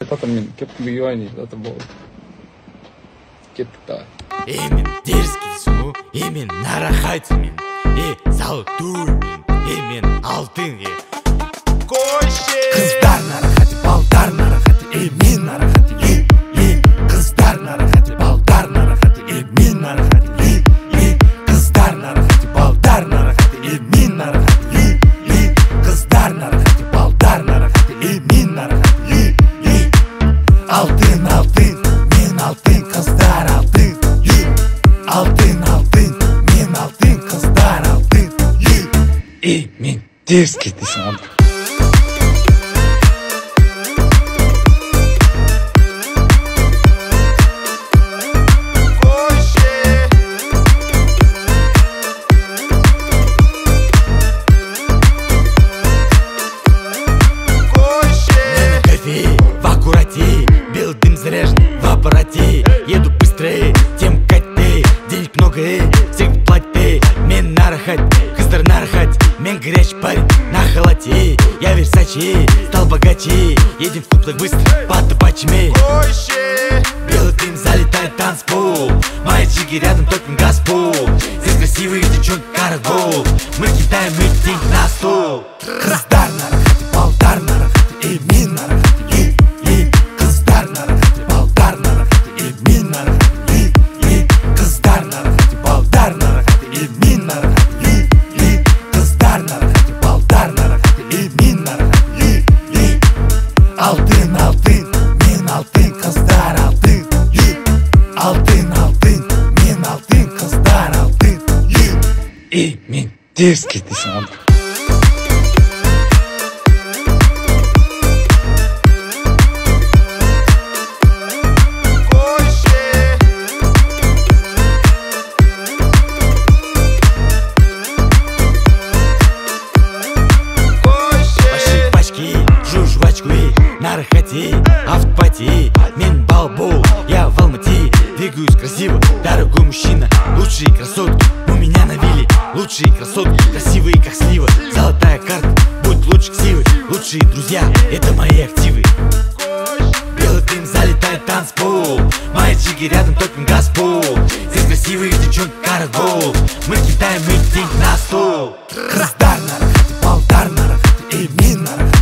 Айтатын мен кепкімге үй ойнайды, ата болды. Кеттік давай. Мен дерзкий су, мен нарахатмен, золотой мен алтын. Қыздар нарахати, балдар нарахати, мен нарахати, қыздар нарахати, балдар нарахати, мен нарахати, қыздар нарахати, балдар нарахати, мен нарахати, қыздар нарахати, балдар нарахати, мен нарахати. Алтын, алтын, мен алтын, қыздар алтын. Алтын, алтын, мен алтын, қыздар алтын. Мен дерзкий дейсің онда. Белый дым заряжен в аппарате. Еду быстрее, тем катте. Денег много, всех платьте. Мен нарахать, қыздар нарахать. Мен горячий парень на халате. Я Версаче, стал богаче. Едем в клуб так быстро, под табачами. Белый дым залетает танцпол. Мои чики рядом, только газпол. Здесь красивые девчонки, карагол. Мы кидаем их денег на стол. Қыздар нарахать, балдар нарахать, мен нарахать. Алтын, алтын, мен алтын, қыздар алтын. Алтын, алтын, мен алтын, қыздар алтын. Мен дерзкий дейсің онда. Нарахати, автопати, мен балбол, я в Алмате. Двигаюсь красиво, дорогой мужчина. Лучшие красотки у меня на вилле. Лучшие красотки, красивые как слива. Золотая карта, будь лучше ксивы. Лучшие друзья, это мои активы. Белый дым залетает танцпол. Мои чики рядом, только газпол. Здесь красивые девчонки, карагол. Мы кидаем их денег на стол. Қыздар нарахати, балдар нарахати, мен нарахати.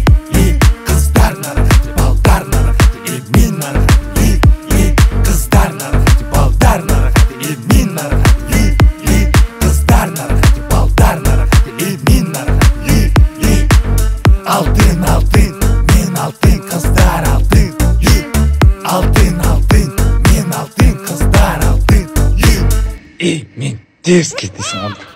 Алтын, алтын, мен алтын, қыздар алтын. Алтын, алтын, мен алтын, қыздар алтын. Мен дерзкий дейсің онда.